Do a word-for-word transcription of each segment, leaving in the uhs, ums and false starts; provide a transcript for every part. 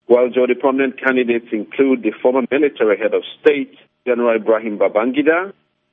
Well, Joe, the prominent candidates include the former military head of state, General Ibrahim Babangida,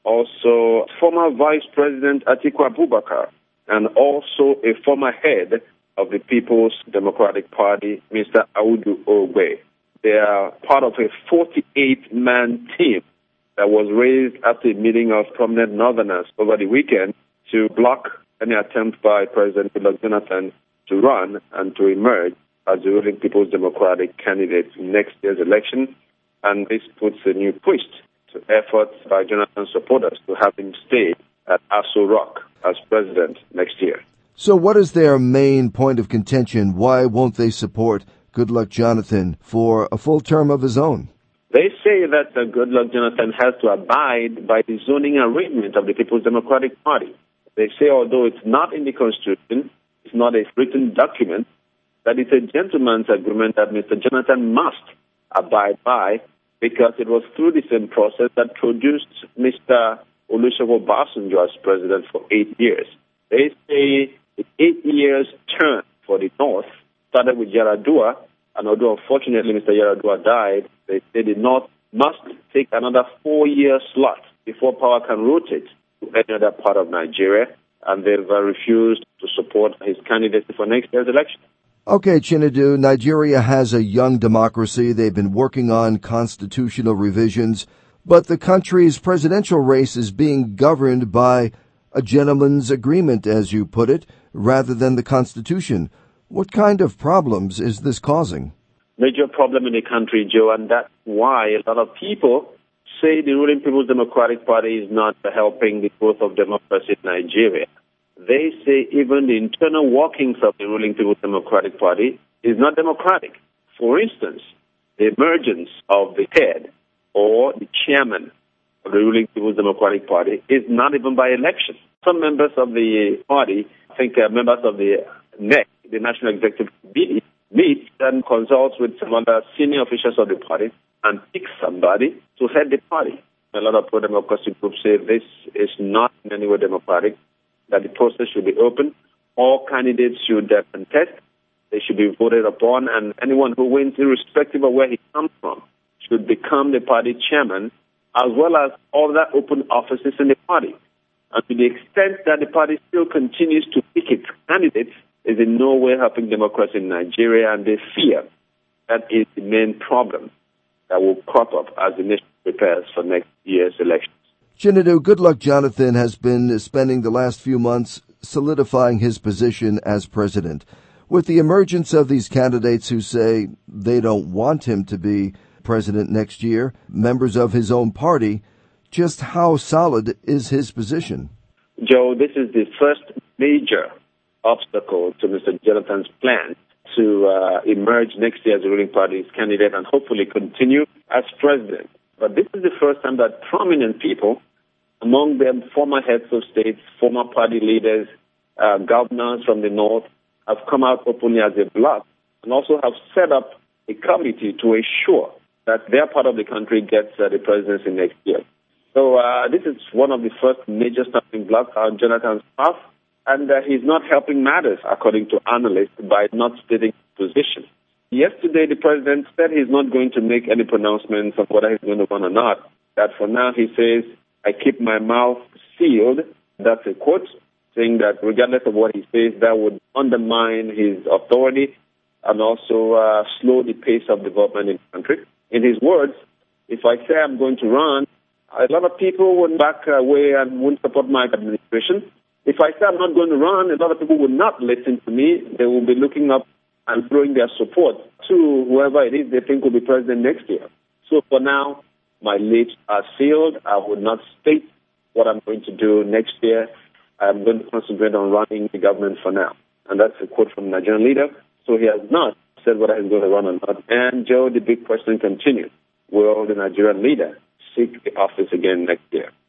also former Vice President Atiku Abubakar, and also a former head of the People's Democratic Party, Mister Audu Ogbe. They are part of a forty-eight man team that was raised after a meeting of prominent Northerners over the weekend to block any attempt by President Goodluck Jonathan to run and to emerge as the ruling People's Democratic candidate in next year's election. And this puts a new twist to efforts by Jonathan's supporters to have him stay at Aso Rock as president next year. So what is their main point of contention? Why won't they support Goodluck Jonathan for a full term of his own? They say that uh, Goodluck Jonathan has to abide by the zoning arrangement of the People's Democratic Party. They say although it's not in the Constitution, it's not a written document, that it's a gentleman's agreement that Mister Jonathan must abide by, because it was through the same process that produced Mister Olusegun Obasanjo as president for eight years. They say the eight years term for the North started with Yaradua, and although unfortunately Mister Yaradua died, they say the North must take another four-year slot before power can rotate to any other part of Nigeria, and they've uh, refused to support his candidacy for next year's election. Okay, Chinedu, Nigeria has a young democracy. They've been working on constitutional revisions, but the country's presidential race is being governed by a gentleman's agreement, as you put it, rather than the Constitution. What kind of problems is this causing? Major problem in the country, Joe, and that's why a lot of people say the ruling People's Democratic Party is not helping the growth of democracy in Nigeria. They say even the internal workings of the ruling People's Democratic Party is not democratic. For instance, the emergence of the head or the chairman of the ruling People's Democratic Party is not even by election. Some members of the party, I think uh, members of the N E C, the National Executive Committee, meet and consults with some other senior officials of the party and pick somebody to head the party. A lot of pro-democracy groups say this is not in any way democratic, that the process should be open. All candidates should uh, contest. They should be voted upon, and anyone who wins, irrespective of where he comes from, should become the party chairman, as well as all that open offices in the party. And to the extent that the party still continues to pick its candidates, is in no way helping democracy in Nigeria, and they fear that is the main problem that will crop up as the nation prepares for next year's elections. Chinedu, Goodluck Jonathan has been spending the last few months solidifying his position as president. With the emergence of these candidates who say they don't want him to be president next year, members of his own party, just how solid is his position? Joe, this is the first major obstacle to Mister Jonathan's plan to uh, emerge next year as the ruling party's candidate and hopefully continue as president. But this is the first time that prominent people, among them former heads of states, former party leaders, uh, governors from the North, have come out openly as a bloc and also have set up a committee to ensure that their part of the country gets uh, the presidency next year. So uh, this is one of the first major stumbling blocks on Jonathan's path, and uh, he's not helping matters, according to analysts, by not stating his position. Yesterday, the president said he's not going to make any pronouncements on whether he's going to run or not. That for now, he says, I keep my mouth sealed. That's a quote, saying that regardless of what he says, that would undermine his authority and also uh, slow the pace of development in the country. In his words, if I say I'm going to run, a lot of people would back away and wouldn't support my administration. If I say I'm not going to run, a lot of people would not listen to me. They will be looking up and throwing their support to whoever it is they think will be president next year. So for now, my lips are sealed. I would not state what I'm going to do next year. I'm going to concentrate on running the government for now. And that's a quote from the Nigerian leader. So he has not said whether he's going to run or not. And Joe, the big question continues. Will the Nigerian leader seek the office again next year?